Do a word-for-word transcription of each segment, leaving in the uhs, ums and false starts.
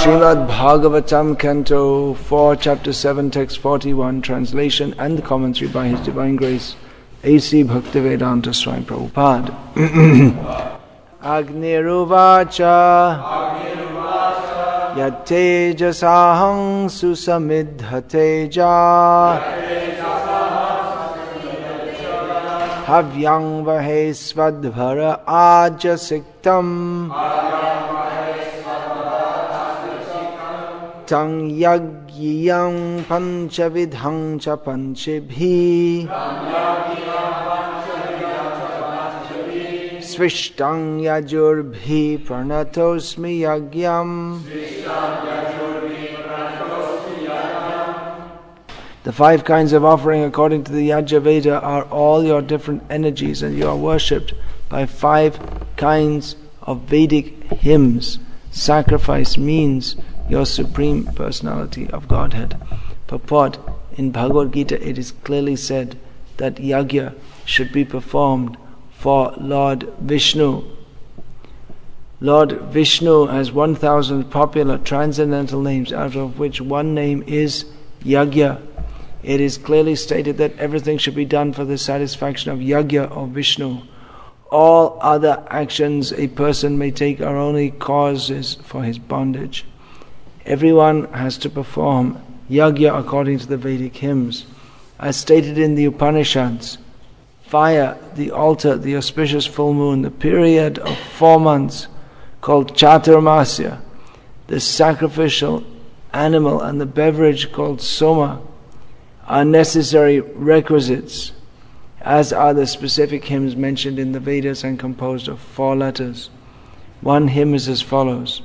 Srimad Bhagavatam, Canto four, Chapter seven, Text forty-one, translation and commentary by His Divine Grace, A C Bhaktivedanta Swami Prabhupada. Agniruvacha Yatejasahang susamidhateja Havyang vahe svadvara ajasiktam Tang yagyang panchavidhang cha panchibhi Svishtang yajurbhi pranatosmi yagyam. The five kinds of offering according to the Yajurveda are all your different energies, and you are worshipped by five kinds of Vedic hymns. Sacrifice means your supreme personality of Godhead. Purport: in Bhagavad Gita it is clearly said that yajna should be performed for Lord Vishnu. Lord Vishnu has one thousand popular transcendental names, out of which one name is Yajna. It is clearly stated that everything should be done for the satisfaction of Yajna or Vishnu. All other actions a person may take are only causes for his bondage. Everyone has to perform Yajna according to the Vedic hymns. As stated in the Upanishads, fire, the altar, the auspicious full moon, the period of four months called Chaturmasya, the sacrificial animal, and the beverage called Soma are necessary requisites, as are the specific hymns mentioned in the Vedas and composed of four letters. One hymn is as follows: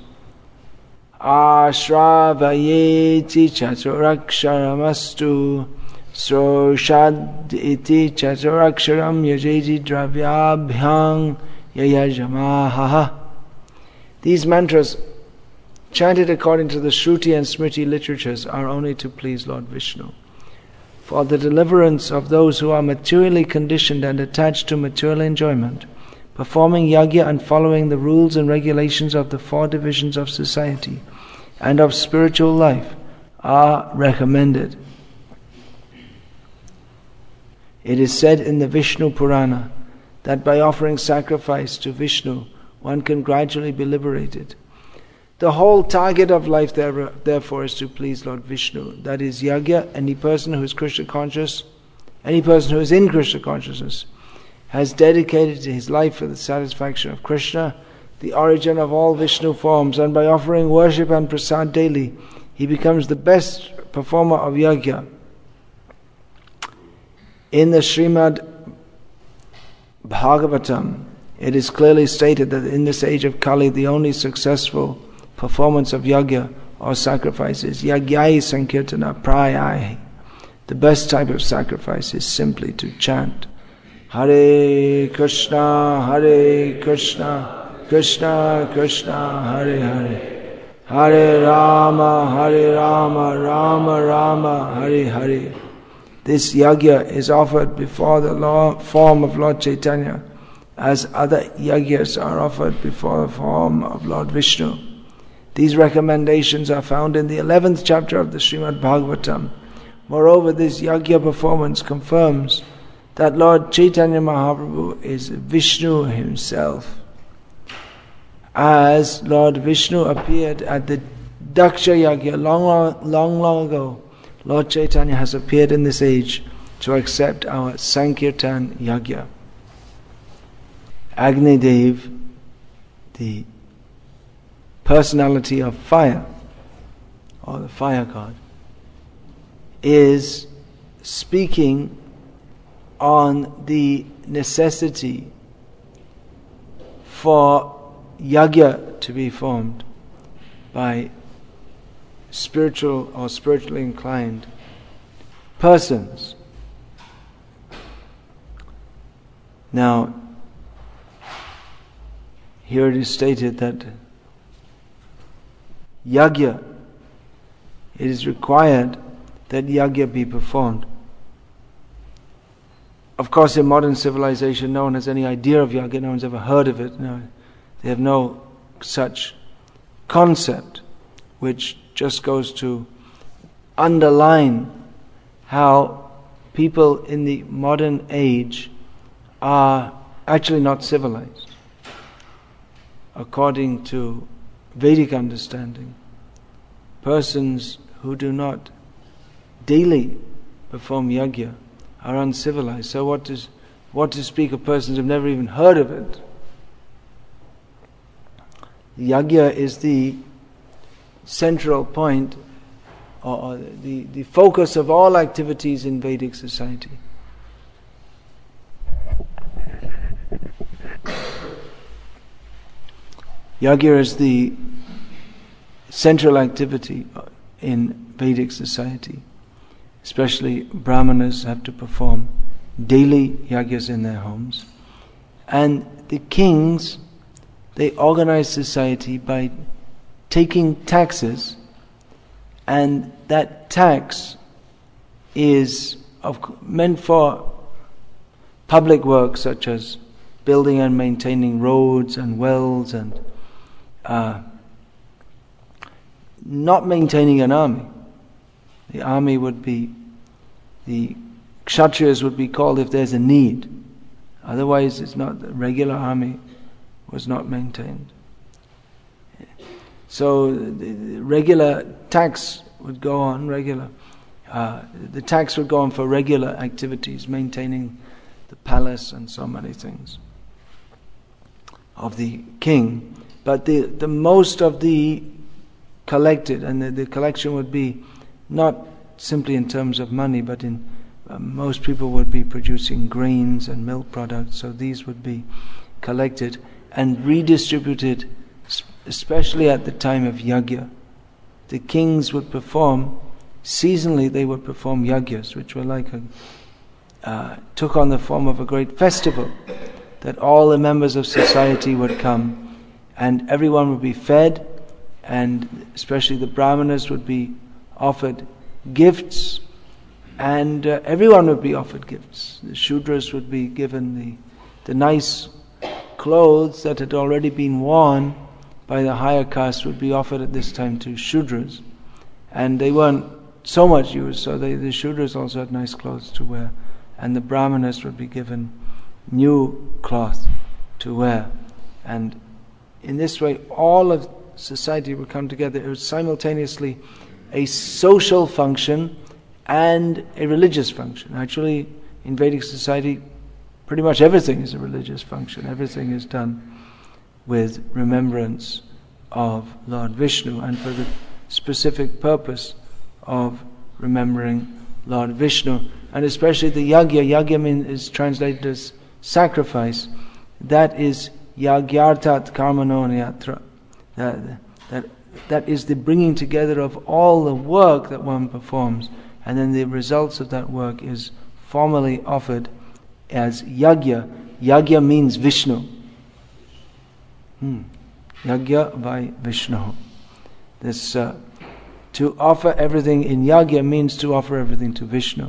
Ashravayeti chaturaksharamastu Sroshad iti chaturaksharam yajeti dravyabhyang yayajamaha. These mantras, chanted according to the Shruti and Smriti literatures, are only to please Lord Vishnu. For the deliverance of those who are materially conditioned and attached to material enjoyment, performing yajna and following the rules and regulations of the four divisions of society and of spiritual life are recommended. It is said in the Vishnu Purana that by offering sacrifice to Vishnu, one can gradually be liberated. The whole target of life, therefore, is to please Lord Vishnu. That is yajna. Any person who is Krishna conscious, any person who is in Krishna consciousness, has dedicated his life for the satisfaction of Krishna, the origin of all Vishnu forms, and by offering worship and prasad daily, he becomes the best performer of yajna. In the Srimad Bhagavatam, it is clearly stated that in this age of Kali, the only successful performance of yajna or sacrifice is yajnai sankirtana prayai. The best type of sacrifice is simply to chant Hare Krishna, Hare Krishna, Krishna Krishna, Hare Hare, Hare Rama, Hare Rama, Rama Rama, Hare Hare. This yajna is offered before the law, form of Lord Chaitanya, as other yajnas are offered before the form of Lord Vishnu. These recommendations are found in the eleventh chapter of the Srimad Bhagavatam. Moreover, this yajna performance confirms that Lord Chaitanya Mahaprabhu is Vishnu himself. As Lord Vishnu appeared at the Daksha Yajna long, long, long, long ago, Lord Chaitanya has appeared in this age to accept our Sankirtan Yajna. Agni Dev, the personality of fire, or the fire god, is speaking on the necessity for yajna to be formed by spiritual or spiritually inclined persons. Now, here it is stated that yajna, it is required that yajna be performed. Of course, in modern civilization, no one has any idea of yajna, no one's ever heard of it. No, they have no such concept. which just goes to underline how people in the modern age are actually not civilized. According to Vedic understanding, persons who do not daily perform yajna are uncivilized. So what is what to speak of persons who've never even heard of it? Yajna is the central point, or the, the focus of all activities in Vedic society. Yajna is the central activity in Vedic society. Especially Brahmanas have to perform daily yajnas in their homes. And the kings, they organize society by taking taxes, and that tax is of, meant for public work such as building and maintaining roads and wells and uh, not maintaining an army. The army would be, the Kshatriyas would be called if there's a need. Otherwise it's not, the regular army was not maintained. So the regular tax would go on, regular, uh, the tax would go on for regular activities, maintaining the palace and so many things of the king. But the, the most of the collected, and the, the collection would be not simply in terms of money, but in uh, most people would be producing grains and milk products, so these would be collected and redistributed, especially at the time of yajna. The kings would perform, seasonally they would perform yajnas, which were like a, uh, took on the form of a great festival, that all the members of society would come and everyone would be fed, and especially the Brahmanas would be offered gifts, and uh, everyone would be offered gifts. The Shudras would be given the, the nice clothes that had already been worn by the higher caste would be offered at this time to Shudras, and they weren't so much used, so they, the Shudras also had nice clothes to wear, and the Brahmanas would be given new cloth to wear, and in this way all of society would come together. It was simultaneously a social function and a religious function. Actually, in Vedic society, pretty much everything is a religious function. Everything is done with remembrance of Lord Vishnu and for the specific purpose of remembering Lord Vishnu. And especially the yajna. Yajna mean, is translated as sacrifice. That is yagyartat karmano yatra. That, that, that is the bringing together of all the work that one performs, and then the results of that work is formally offered as yajna. Yajna means Vishnu. Hmm. Yajna by Vishnu. This uh, to offer everything in yajna means to offer everything to Vishnu.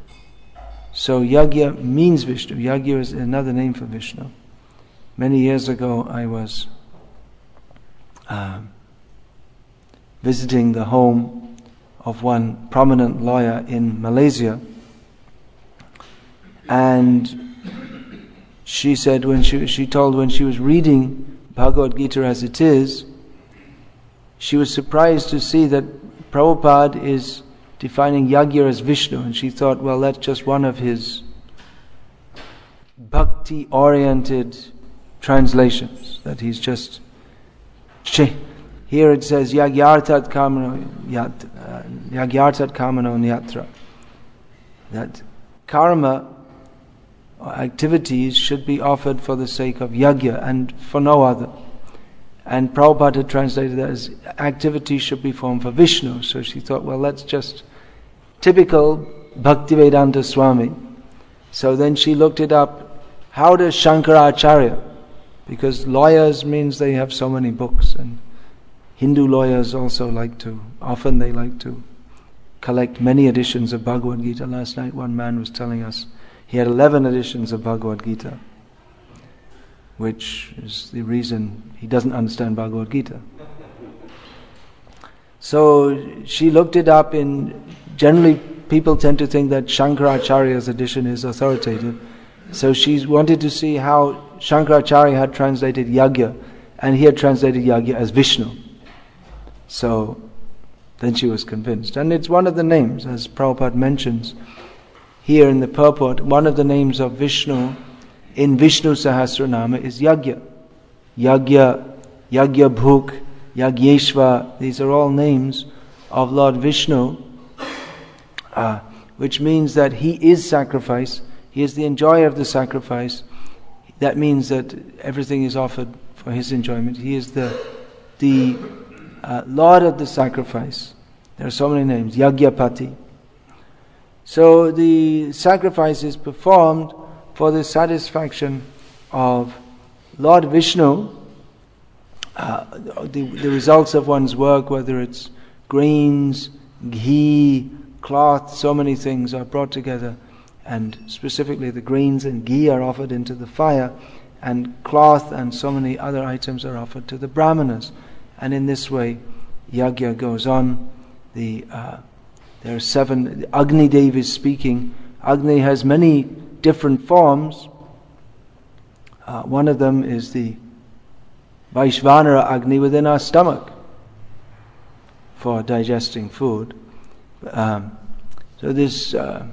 So yajna means Vishnu. Yajna is another name for Vishnu. Many years ago I was uh, visiting the home of one prominent lawyer in Malaysia, and she said when she she told when she was reading Bhagavad Gita as it is, she was surprised to see that Prabhupada is defining yajna as Vishnu, and she thought, well, that's just one of his bhakti-oriented translations, that he's just here it says yagyartat kamano yat uh, yagyartat kamano yatra, that karma activities should be offered for the sake of yajna and for no other. And Prabhupada had translated that as activities should be formed for Vishnu. So she thought, well, that's just typical Bhaktivedanta Swami. So then she looked it up. How does Shankaracharya, because lawyers means they have so many books, and Hindu lawyers also like to, often they like to collect many editions of Bhagavad Gita. Last night one man was telling us he had eleven editions of Bhagavad Gita, which is the reason he doesn't understand Bhagavad Gita. So she looked it up in, generally people tend to think that Shankaracharya's edition is authoritative. So she wanted to see how Shankaracharya had translated Yagya, and he had translated Yagya as Vishnu. So then she was convinced. And it's one of the names, as Prabhupada mentions here in the purport, one of the names of Vishnu in Vishnu Sahasranama is Yagya. Yagya, Yagya Bhuk, Yagyeshva, these are all names of Lord Vishnu, uh, which means that he is sacrifice, he is the enjoyer of the sacrifice. That means that everything is offered for his enjoyment. He is the the uh, Lord of the sacrifice. There are so many names, Yagyapati. So the sacrifice is performed for the satisfaction of Lord Vishnu. Uh, the, the results of one's work, whether it's greens, ghee, cloth, so many things are brought together, and specifically the greens and ghee are offered into the fire, and cloth and so many other items are offered to the brahmanas. And in this way, yagya goes on. The uh, there are seven. Agni Dev is speaking. Agni has many different forms. Uh, one of them is the Vaishvanara Agni within our stomach for digesting food. Um, so this, uh,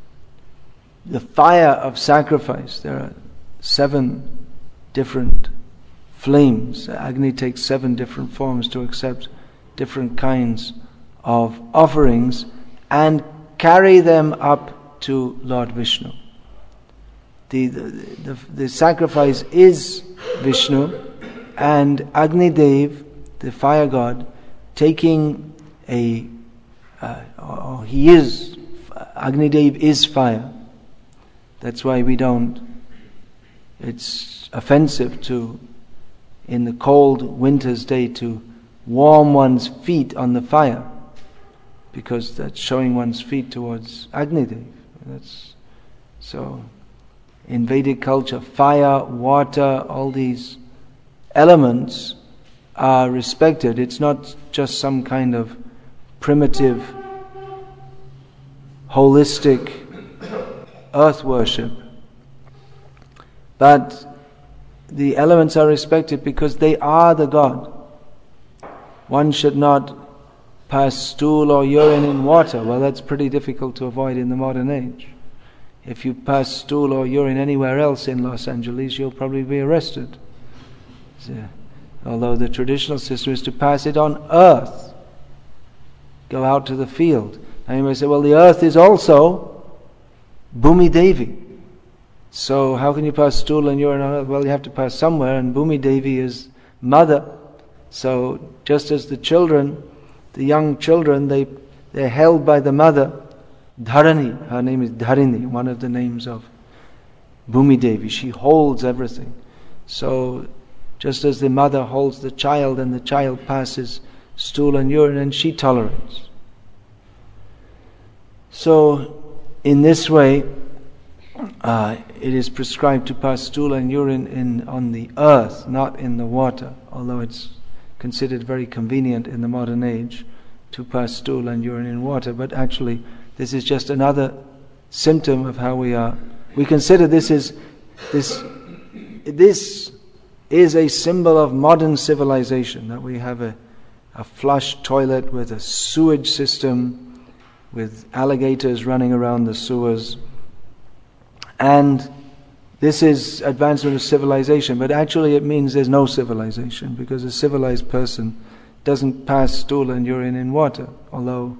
the fire of sacrifice, there are seven different flames. Agni takes seven different forms to accept different kinds of offerings and carry them up to Lord Vishnu. The, the, the, the sacrifice is Vishnu, and Agni Dev, the fire god, taking a, uh, or he is, Agni Dev is fire. That's why we don't, it's offensive to, in the cold winter's day, to warm one's feet on the fire, because that's showing one's feet towards Agni Dev. That's, so, in Vedic culture, fire, water, all these elements are respected. It's not just some kind of primitive, holistic earth worship, but the elements are respected because they are the God. One should not pass stool or urine in water. Well, that's pretty difficult to avoid in the modern age. If you pass stool or urine anywhere else in Los Angeles, you'll probably be arrested. So, although the traditional system is to pass it on earth. Go out to the field. And you may say, well, the earth is also Bhumi Devi. So how can you pass stool and urine on earth? Well, you have to pass somewhere, and Bhumi Devi is mother. So just as the children, the young children, they, they're held by the mother, Dharani, her name is Dharini, one of the names of Bhumi Devi. She holds everything. So just as the mother holds the child and the child passes stool and urine, and she tolerates. So in this way, uh, it is prescribed to pass stool and urine in on the earth, not in the water, although it's considered very convenient in the modern age to pass stool and urine in water. But actually, this is just another symptom of how we are. We consider this is this this is a symbol of modern civilization, that we have a, a flush toilet with a sewage system, with alligators running around the sewers. And this is advancement of civilization, but actually it means there's no civilization, because a civilized person doesn't pass stool and urine in water, although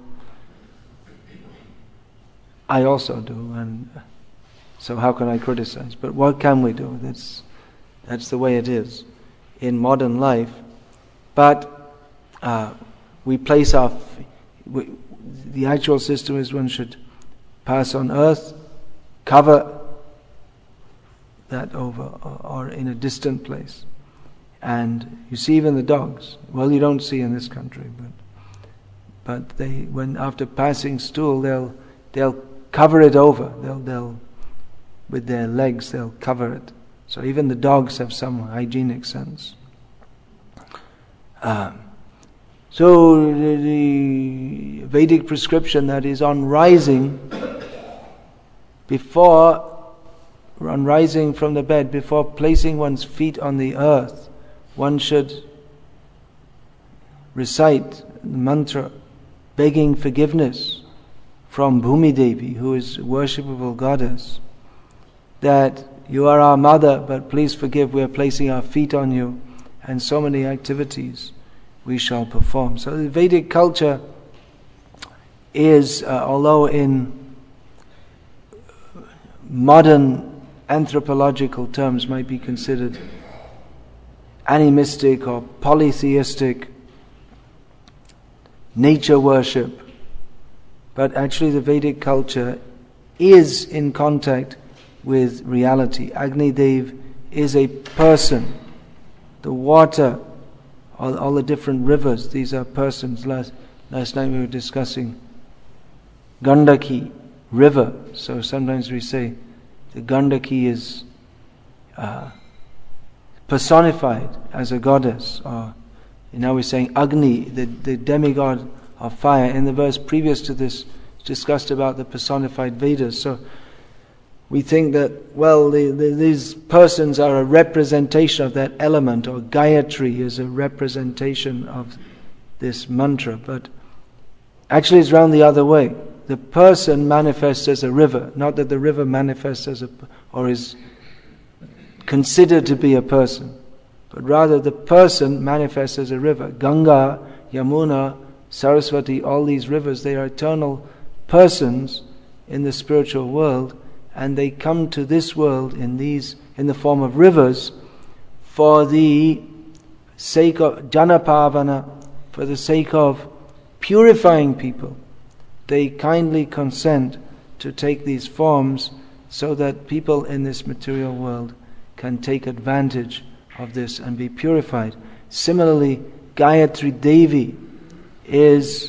I also do, and so how can I criticize? But what can we do? That's that's the way it is in modern life. But uh, we place our f- we, the actual system is one should pass on earth, cover that over, or, or in a distant place. And you see even the dogs. Well, you don't see in this country, but but they, when after passing stool, they'll they'll cover it over. They'll they'll with their legs they'll cover it. So even the dogs have some hygienic sense. Um, So the, the Vedic prescription that is on rising before, on rising from the bed, before placing one's feet on the earth, one should recite the mantra begging forgiveness from Bhumi Devi, who is a worshipable goddess, that you are our mother, but please forgive, we are placing our feet on you, and so many activities we shall perform. So the Vedic culture is, uh, although in modern anthropological terms might be considered animistic or polytheistic, nature worship, but actually the Vedic culture is in contact with reality. Agni Dev is a person. The water, all, all the different rivers, these are persons. Last, last night we were discussing Gandaki river. So sometimes we say the Gandaki is uh, personified as a goddess, or now we're saying Agni, the, the demigod of fire. In the verse previous to this, it's discussed about the personified Vedas. So we think that, well, the, the, these persons are a representation of that element, or Gayatri is a representation of this mantra. But actually it's round the other way. The person manifests as a river, not that the river manifests as a, or is considered to be a person, but rather the person manifests as a river. Ganga, Yamuna, Saraswati, all these rivers, they are eternal persons in the spiritual world, and they come to this world in these in the form of rivers for the sake of Janapavana, for the sake of purifying people. They kindly consent to take these forms so that people in this material world can take advantage of this and be purified. Similarly, Gayatri Devi is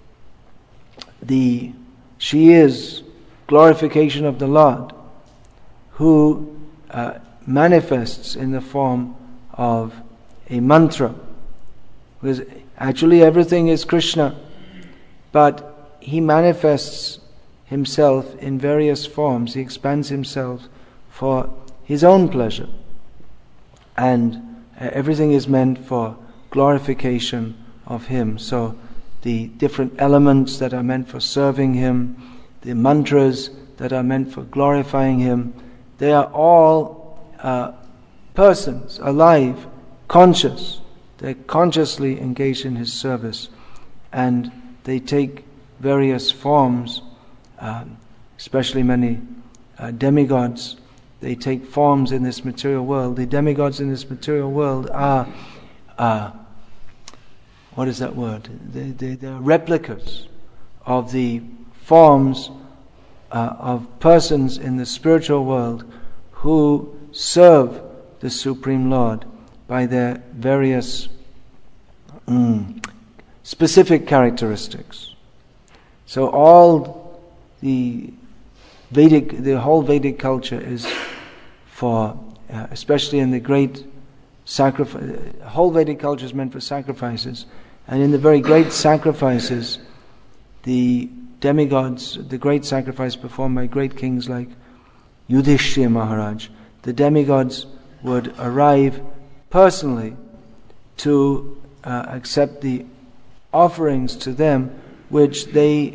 the she is glorification of the Lord, who uh, manifests in the form of a mantra. Because actually everything is Krishna, but he manifests himself in various forms. He expands himself for his own pleasure, and uh, everything is meant for glorification of him. So the different elements that are meant for serving him, the mantras that are meant for glorifying him, they are all uh, persons, alive, conscious. They're consciously engaged in his service, and they take various forms, uh, especially many uh, demigods. They take forms in this material world. The demigods in this material world are, uh, what is that word? They, they, they're replicas of the forms uh, of persons in the spiritual world who serve the Supreme Lord by their various mm, specific characteristics. So all the Vedic, the whole Vedic culture is for, uh, especially in the great sacrifice, the whole Vedic culture is meant for sacrifices, and in the very great sacrifices, the demigods, the great sacrifice performed by great kings like Yudhishthira Maharaj, the demigods would arrive personally to uh, accept the offerings to them, which they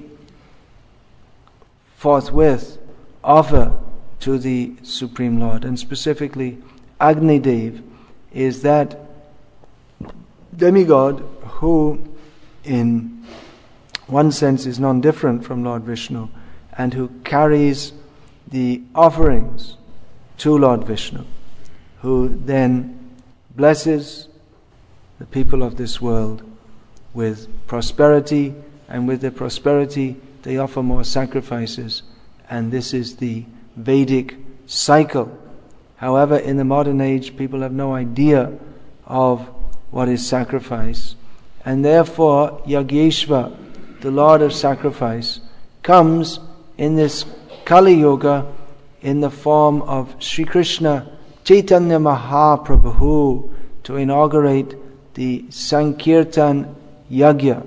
forthwith offer to the Supreme Lord. And specifically, Agni Dev is that demigod who, in one sense, is non-different from Lord Vishnu, and who carries the offerings to Lord Vishnu, who then blesses the people of this world with prosperity, and with their prosperity they offer more sacrifices, and this is the Vedic cycle. However, in the modern age, people have no idea of what is sacrifice, and therefore Yagyeshva, the Lord of sacrifice, comes in this Kali Yuga in the form of Sri Krishna Chaitanya Mahaprabhu to inaugurate the Sankirtan yajna.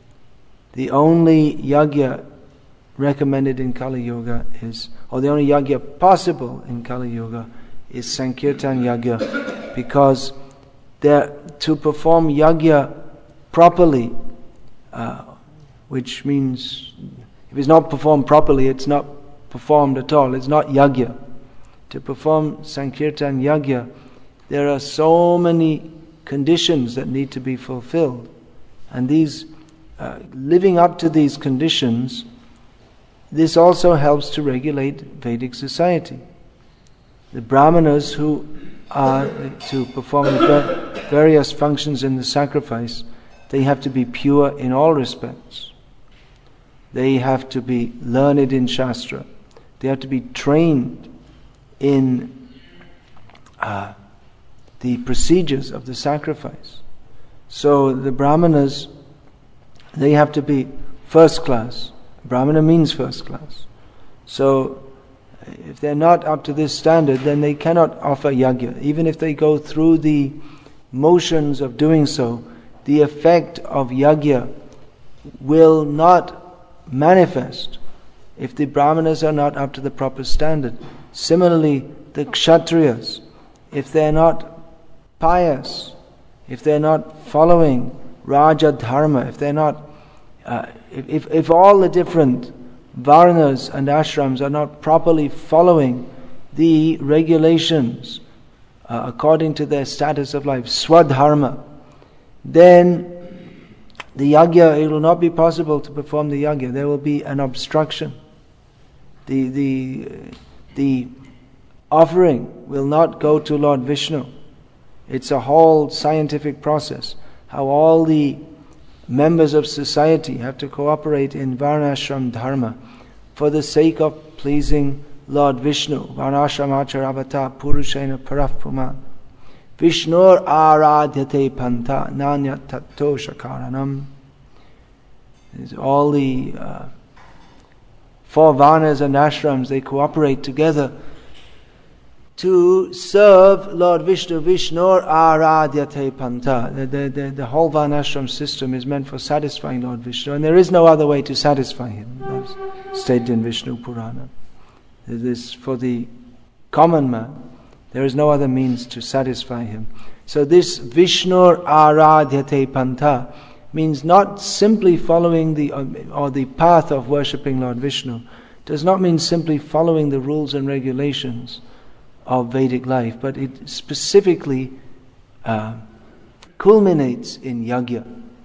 The only yajna recommended in Kali Yuga is, or the only yajna possible in Kali Yuga is Sankirtan yajna, because there, to perform yajna properly, uh, which means if it's not performed properly, it's not performed at all, it's not yajna. To perform Sankirtan yajna, there are so many conditions that need to be fulfilled. And these, uh, living up to these conditions, this also helps to regulate Vedic society. The Brahmanas who are to perform the various functions in the sacrifice, they have to be pure in all respects. They have to be learned in Shastra. They have to be trained in uh, the procedures of the sacrifice. So the Brahmanas, they have to be first class. Brahmana means first class. So if they're not up to this standard, then they cannot offer yajna. Even if they go through the motions of doing so, the effect of yajna will not manifest if the Brahmanas are not up to the proper standard. Similarly, the Kshatriyas, if they're not pious, if they're not following Raja Dharma, if they're not, uh, if, if if all the different varnas and ashrams are not properly following the regulations uh, according to their status of life, swadharma, then the yajna, it will not be possible to perform the yajna. There will be an obstruction. The the the offering will not go to Lord Vishnu. It's a whole scientific process. How all the members of society have to cooperate in Varnashram Dharma for the sake of pleasing Lord Vishnu. Varnashramacharabhata Purushena Parafpuman. Vishnur Aradhyate Panta Nanya Tatto Shakaranam. All the uh, four Varnas and Ashrams, they cooperate together to serve Lord Vishnu. Vishnur Aradhyate Panta. The, the, the, the whole Varnashram system is meant for satisfying Lord Vishnu, and there is no other way to satisfy him. That's stated in Vishnu Purana. This for the common man. There is no other means to satisfy him. So this Vishnur Aradhyate Panta means not simply following the or the path of worshipping Lord Vishnu. Does not mean simply following the rules and regulations of Vedic life, but it specifically uh, culminates in yajna.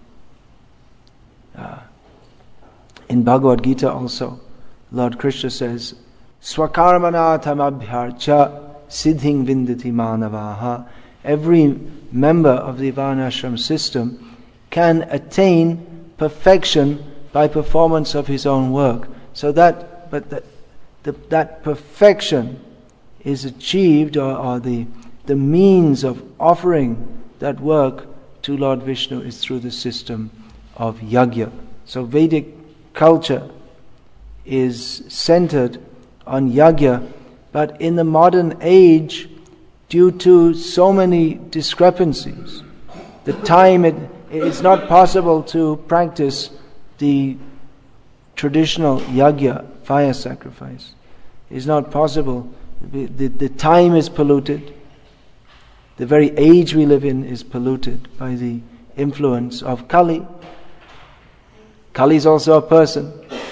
Uh, in Bhagavad Gita also, Lord Krishna says, Swakarmana tamabhyarcha siddhing vindati manavaha. Every member of the Varnashram system can attain perfection by performance of his own work. So that, but that, the, that perfection is achieved, or, or the the means of offering that work to Lord Vishnu is through the system of yajna. So Vedic culture is centered on yajna, but in the modern age, due to so many discrepancies, the time it it's not possible to practice the traditional yajna, fire sacrifice. It's not possible. The, the, the time is polluted. The very age we live in is polluted by the influence of Kali. Kali is also a person.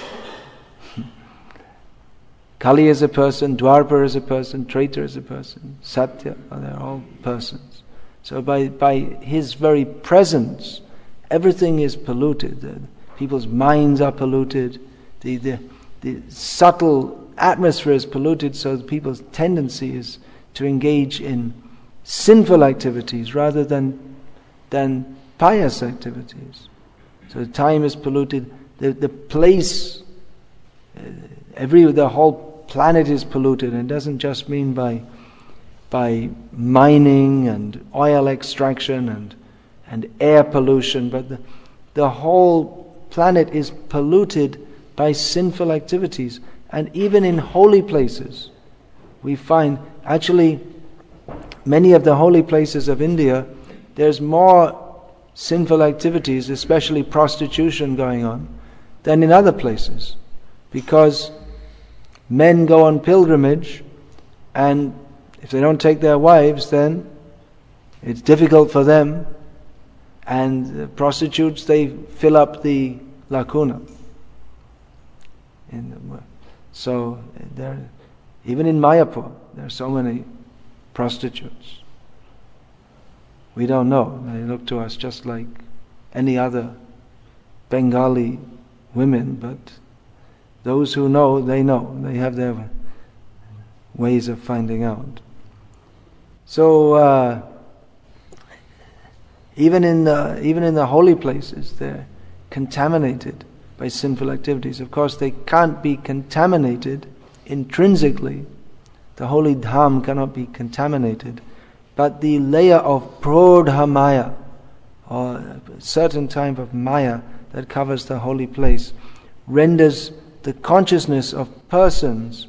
Kali is a person, Dwapara is a person, Treta is a person, Satya, they're all persons. So by by his very presence, everything is polluted. The, people's minds are polluted. The, the, the subtle atmosphere is polluted, so people's tendency is to engage in sinful activities rather than than pious activities. So the time is polluted. The the place, uh, every the whole planet is polluted, and it doesn't just mean by by mining and oil extraction and and air pollution, but the the whole planet is polluted by sinful activities. And even in holy places, we find, actually, many of the holy places of India, there's more sinful activities, especially prostitution going on, than in other places. Because men go on pilgrimage, and if they don't take their wives, then it's difficult for them, and the prostitutes, they fill up the lacuna. In the, so there, even in Mayapur, there are so many prostitutes. We don't know. They look to us just like any other Bengali women, but those who know, they know. They have their ways of finding out. So uh, even in the even in the holy places, they're contaminated by sinful activities. Of course, they can't be contaminated intrinsically. The holy dham cannot be contaminated. But the layer of prodha maya, or a certain type of maya that covers the holy place, renders the consciousness of persons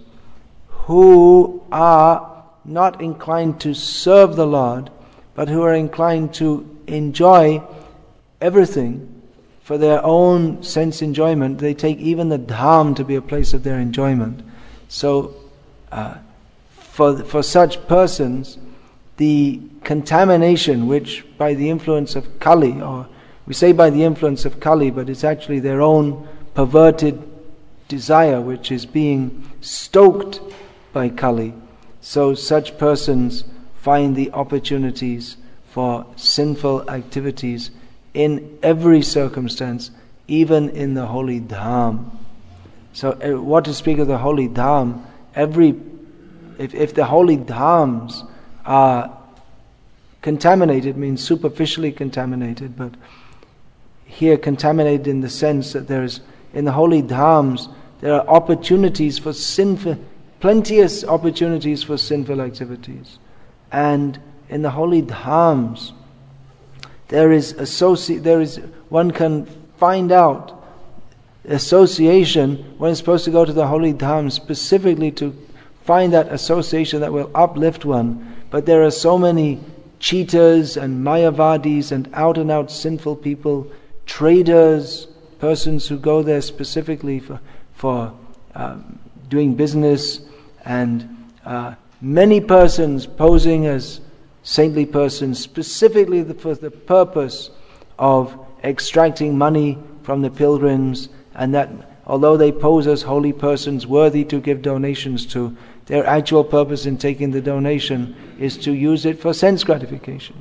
who are not inclined to serve the Lord, but who are inclined to enjoy everything for their own sense enjoyment. They take even the dham to be a place of their enjoyment. So, uh, for for such persons, the contamination which by the influence of Kali, or we say by the influence of Kali, but it's actually their own perverted desire which is being stoked by Kali. So such persons find the opportunities for sinful activities in every circumstance, even in the holy dham. So uh, what to speak of the holy dham, every if, if the holy dhams are contaminated, means superficially contaminated, but here contaminated in the sense that there's, in the holy dhams, there are opportunities for sinful, plenteous opportunities for sinful activities. And in the holy dhams, there is associ- there is, one can find out association. One is supposed to go to the holy dham specifically to find that association that will uplift one. But there are so many cheaters and mayavadis and out and out sinful people, traders, persons who go there specifically for, for um, doing business, and uh, many persons posing as saintly persons specifically for the purpose of extracting money from the pilgrims, and that although they pose as holy persons worthy to give donations to, their actual purpose in taking the donation is to use it for sense gratification.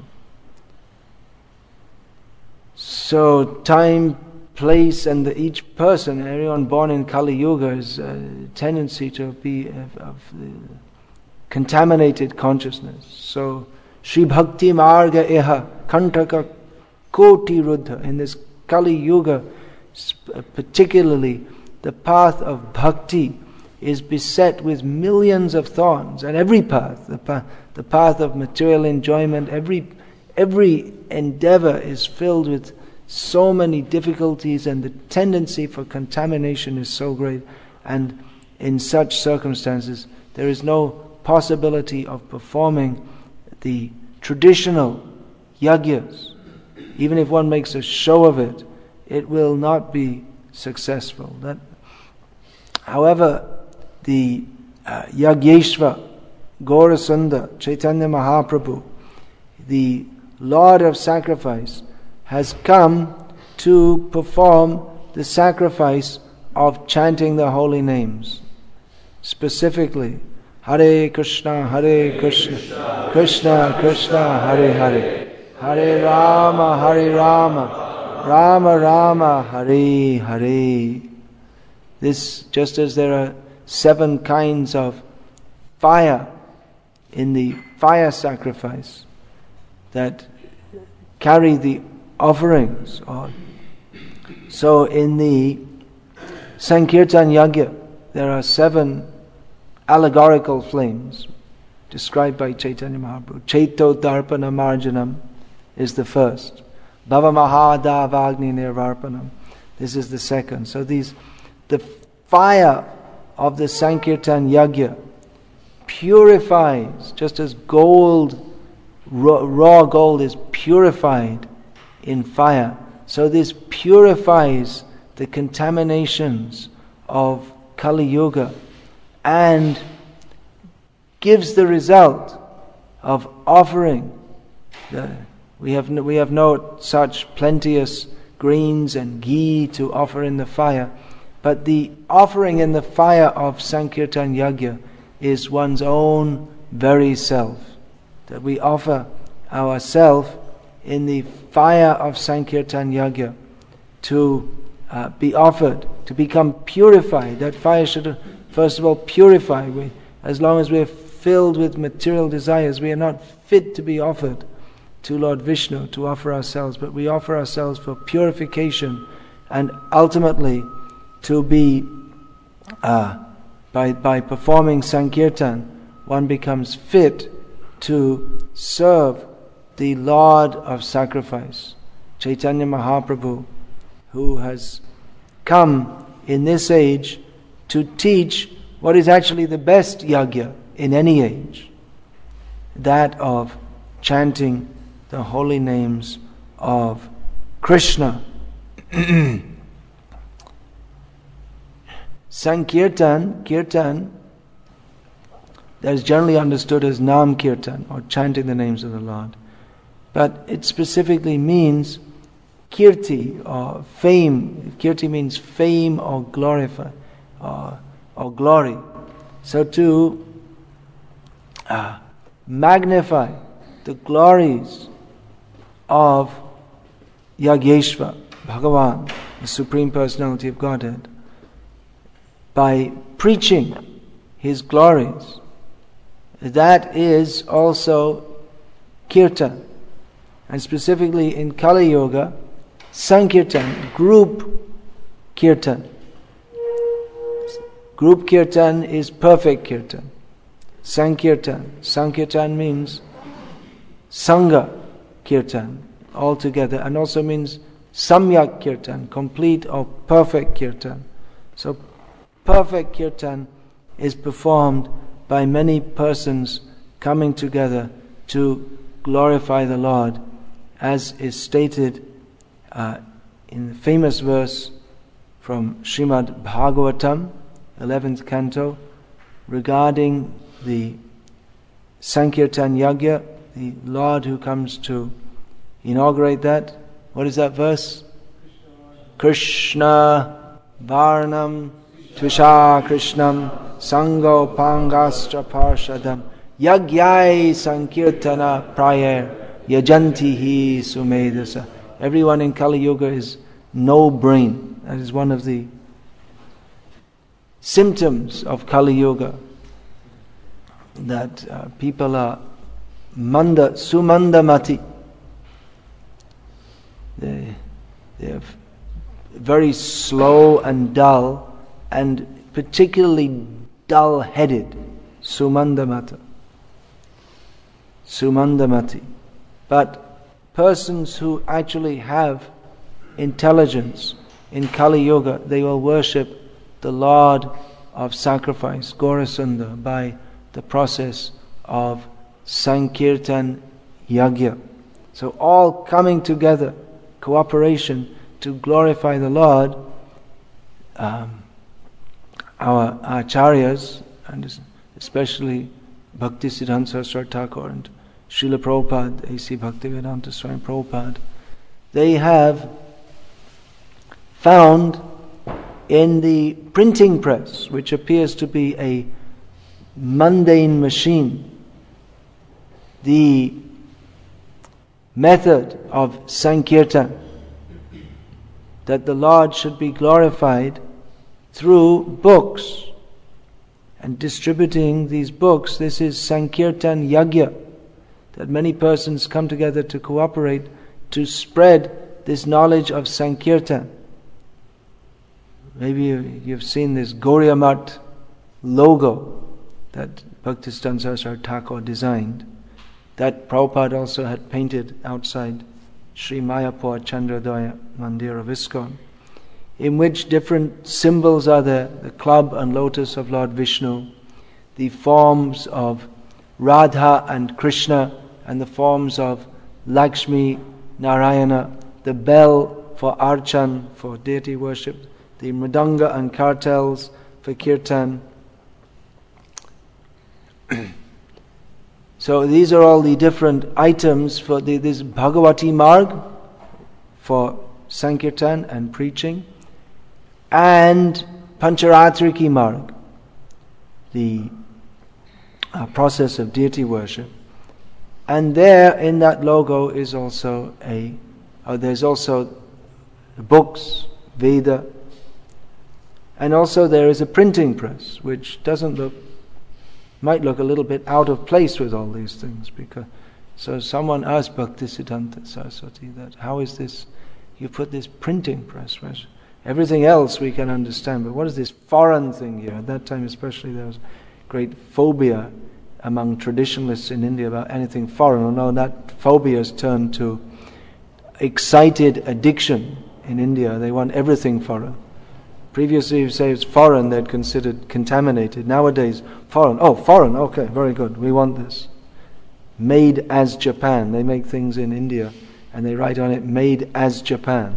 So time, place, and the, each person, everyone born in Kali Yuga, has a tendency to be of, of the contaminated consciousness. So Sri Bhakti Marga Eha Kantaka Koti Ruddha, in this Kali Yuga, particularly the path of bhakti is beset with millions of thorns, and every path, the path, the path of material enjoyment, every every endeavor is filled with so many difficulties, and the tendency for contamination is so great. And in such circumstances, there is no possibility of performing the traditional yagyas. Even if one makes a show of it, it will not be successful. That, however, the uh, Yagyeshwar, Gaurasunda, Chaitanya Mahaprabhu, the Lord of Sacrifice, has come to perform the sacrifice of chanting the holy names. Specifically, Hare Krishna, Hare Krishna, Krishna Krishna, Hare Hare, Hare Rama, Hare Rama, Rama Rama, Hare Hare. This, just as there are seven kinds of fire in the fire sacrifice that carry the offerings, or so in the Sankirtan Yagya there are seven allegorical flames described by Chaitanya Mahaprabhu. Chaito Darpana Marjanam is the first. Bhava Mahadavagni Nirvarpanam, this is the second. So these, the fire of the Sankirtan Yagya purifies, just as gold, raw, raw gold is purified in fire. So this purifies the contaminations of Kali Yuga and gives the result of offering. The, we have no, we have no such plenteous greens and ghee to offer in the fire, but the offering in the fire of Sankirtan Yagya is one's own very self. That we offer ourself in the fire of Sankirtan Yagya to uh, be offered, to become purified. That fire should first of all purify. We, as long as we are filled with material desires, we are not fit to be offered to Lord Vishnu, to offer ourselves, but we offer ourselves for purification and ultimately to be, uh, by, by performing Sankirtan, one becomes fit to serve the Lord of sacrifice, Chaitanya Mahaprabhu, who has come in this age to teach what is actually the best yagya in any age, that of chanting the holy names of Krishna. Sankirtan, Kirtan, that is generally understood as Nam Kirtan, or chanting the names of the Lord. But it specifically means kirti, or fame. Kirti means fame or glorify, or, or glory. So to uh, magnify the glories of Yagyeshwar, Bhagavan, the Supreme Personality of Godhead, by preaching His glories. That is also Kirtan. And specifically in Kali Yuga, Sankirtan, group Kirtan. Group Kirtan is perfect Kirtan. Sankirtan. Sankirtan means Sangha Kirtan, altogether, and also means Samyak Kirtan, complete or perfect Kirtan. So perfect Kirtan is performed by many persons coming together to glorify the Lord, as is stated uh, in the famous verse from Srimad Bhagavatam, eleventh canto, regarding the Sankirtan Yagya, the Lord who comes to inaugurate that. What is that verse? Krishna Varnam Tvisha Krishnam Sango Pangastra Parshadam Yagyai Sankirtana Prayer Yajantihi Sumedasa. Everyone in Kali Yuga is no brain. That is one of the symptoms of Kali Yuga. That uh, people are manda, sumandamati. They, they are very slow and dull, and particularly dull-headed. Sumandamata. Sumandamati. But persons who actually have intelligence in Kali Yuga, they will worship the Lord of sacrifice, Gaurasundar, by the process of Sankirtan Yagya. So all coming together, cooperation to glorify the Lord. Um, our acharyas, and especially Bhaktisiddhanta Saraswati Thakur and Srila Prabhupada, A C Bhaktivedanta Swami Prabhupada, they have found in the printing press, which appears to be a mundane machine, the method of Sankirtan, that the Lord should be glorified through books and distributing these books. This is Sankirtan Yagya, that many persons come together to cooperate to spread this knowledge of Sankirtan. Maybe you've seen this Gauriya Math logo that Bhaktisiddhanta Saraswati Thakur designed, that Prabhupada also had painted outside Sri Mayapur Chandrodaya Mandir of ISKCON, in which different symbols are there: the club and lotus of Lord Vishnu, the forms of Radha and Krishna, and the forms of Lakshmi, Narayana, the bell for archan, for deity worship, the mridanga and kartals for kirtan. So these are all the different items for the, this Bhagavati Marg for Sankirtan and preaching, and Pancharatriki Marg, the uh, process of deity worship. And there in that logo is also a, uh, there's also books, Veda, and also there is a printing press, which doesn't look, might look a little bit out of place with all these things, because so someone asked Bhaktisiddhanta Saraswati that, how is this, you put this printing press, right? Everything else we can understand, but what is this foreign thing here? At that time especially there was great phobia among traditionalists in India about anything foreign. Although that phobia has turned to excited addiction in India. They want everything foreign. Previously, if you say it's foreign, they'd considered contaminated. Nowadays, foreign. Oh, foreign, okay, very good. We want this. Made as Japan. They make things in India and they write on it, made as Japan.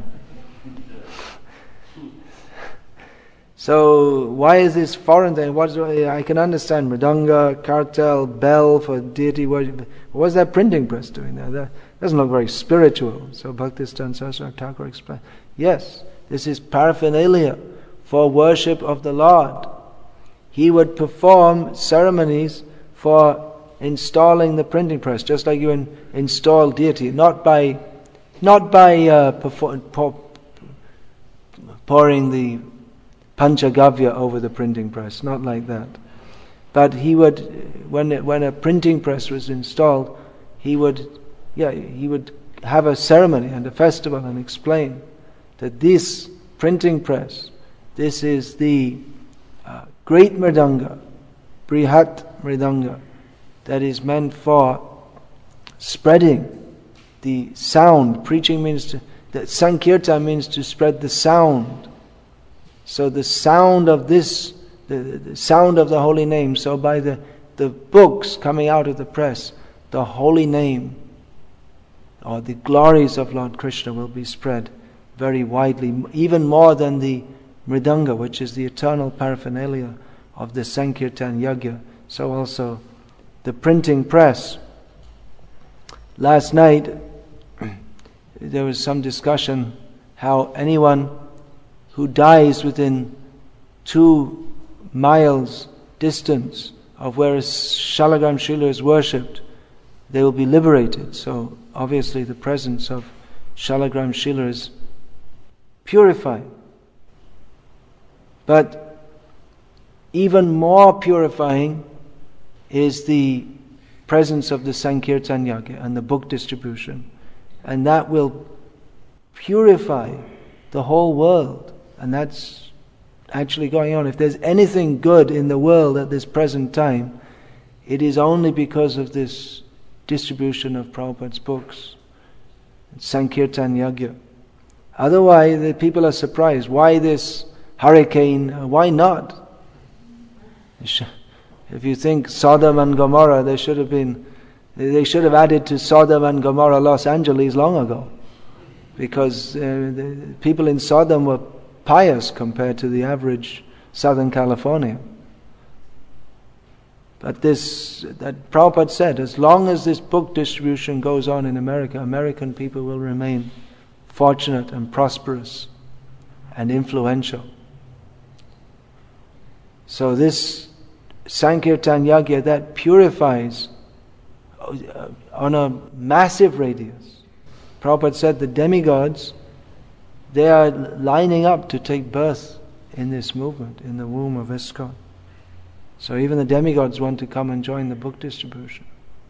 So, why is this foreign thing? What's, I can understand mridanga, kartal, bell for deity worship. What's that printing press doing there? That doesn't look very spiritual. So, Bhaktisiddhanta Saraswati Thakur explained, yes, this is paraphernalia for worship of the Lord. He would perform ceremonies for installing the printing press, just like you in, install deity, not by, not by uh, perform, pour, pouring the Panchagavya over the printing press, not like that. But he would, when it, when a printing press was installed, he would, yeah, he would have a ceremony and a festival and explain that this printing press, this is the uh, great mridanga, Brihat mridanga, that is meant for spreading the sound. Preaching means to, that Sankirtan means to spread the sound. So the sound of this, the, the sound of the holy name, so by the, the books coming out of the press, the holy name or the glories of Lord Krishna will be spread very widely, even more than the mridanga, which is the eternal paraphernalia of the Sankirtan Yagya. So also the printing press. Last night there was some discussion how anyone who dies within two miles distance of where Shalagram Shila is worshipped, they will be liberated. So obviously the presence of Shalagram Shila is purifying. But even more purifying is the presence of the Sankirtan Yagya and the book distribution. And that will purify the whole world. And that's actually going on. If there's anything good in the world at this present time, it is only because of this distribution of Prabhupada's books, Sankirtan Yagya. Otherwise, the people are surprised. Why this hurricane? Why not? If you think Sodom and Gomorrah, they should have been, they should have added to Sodom and Gomorrah Los Angeles long ago, because uh, the people in Sodom were pious compared to the average Southern California. But this, that Prabhupada said, as long as this book distribution goes on in America, American people will remain fortunate and prosperous and influential. So this Sankirtan Yagya that purifies on a massive radius. Prabhupada said the demigods, they are lining up to take birth in this movement, in the womb of ISKCON. So even the demigods want to come and join the book distribution.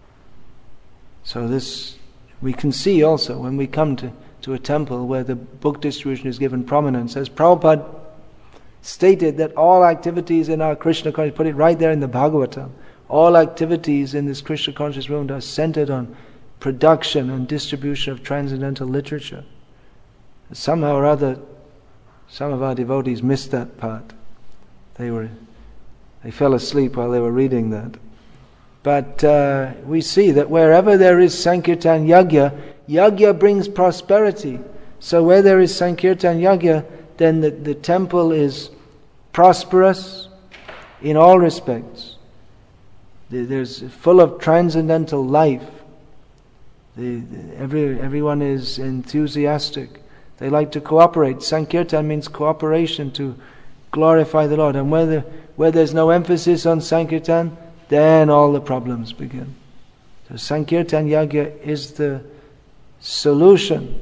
So this, we can see also when we come to, to a temple where the book distribution is given prominence, as Prabhupada stated that all activities in our Krishna consciousness, put it right there in the Bhagavatam, all activities in this Krishna conscious movement are centered on production and distribution of transcendental literature. Somehow or other, some of our devotees missed that part. They were, they fell asleep while they were reading that. But uh, we see that wherever there is Sankirtan Yagya, Yagya brings prosperity. So where there is Sankirtan Yajna, then the, the temple is prosperous in all respects. There's full of transcendental life. The, the, every, everyone is enthusiastic. They like to cooperate. Sankirtan means cooperation to glorify the Lord. And where, the, where there's no emphasis on Sankirtan, then all the problems begin. So Sankirtan Yajna is the solution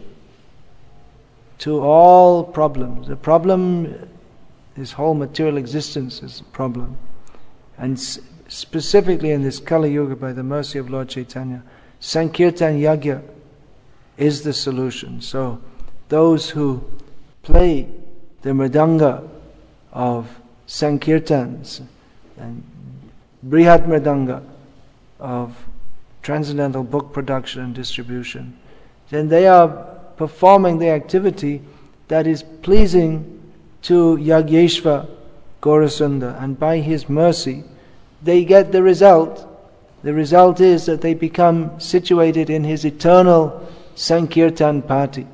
to all problems. The problem, this whole material existence is a problem. And s- specifically in this Kali Yuga, by the mercy of Lord Chaitanya, Sankirtan Yajna is the solution. So those who play the mridanga of Sankirtans and Brihat Mridanga of transcendental book production and distribution, then they are performing the activity that is pleasing to Yagyeshwar Gaurasundar, and by his mercy they get the result. The result is that they become situated in his eternal Sankirtan party.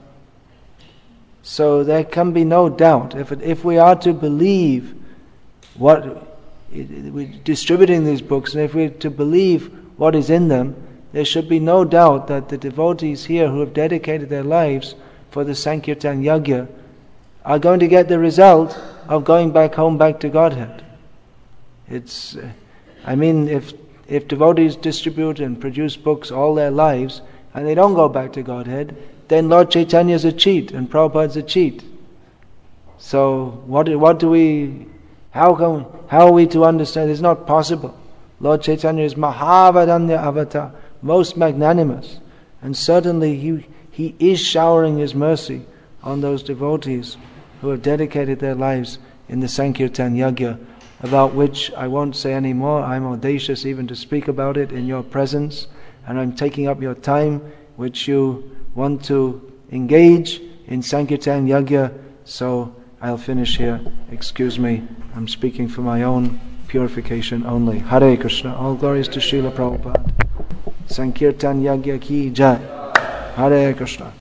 So there can be no doubt, if it, if we are to believe what it, it, we're distributing these books, and if we're to believe what is in them, there should be no doubt that the devotees here who have dedicated their lives for the Sankirtan Yajna are going to get the result of going back home, back to Godhead. It's, uh, I mean, if if devotees distribute and produce books all their lives and they don't go back to Godhead, then Lord Chaitanya is a cheat and Prabhupada's a cheat. So what what do we? How can how are we to understand? It's not possible. Lord Chaitanya is Mahavadanya Avatar, most magnanimous, and certainly he he is showering his mercy on those devotees who have dedicated their lives in the Sankirtan Yajna, about which I won't say any more. I'm audacious even to speak about it in your presence, and I'm taking up your time, which you want to engage in Sankirtan Yajna, so I'll finish here. Excuse me, I'm speaking for my own purification only. Hare Krishna. All glories to Srila Prabhupada. Sankirtan Yajna ki jai. Hare Krishna.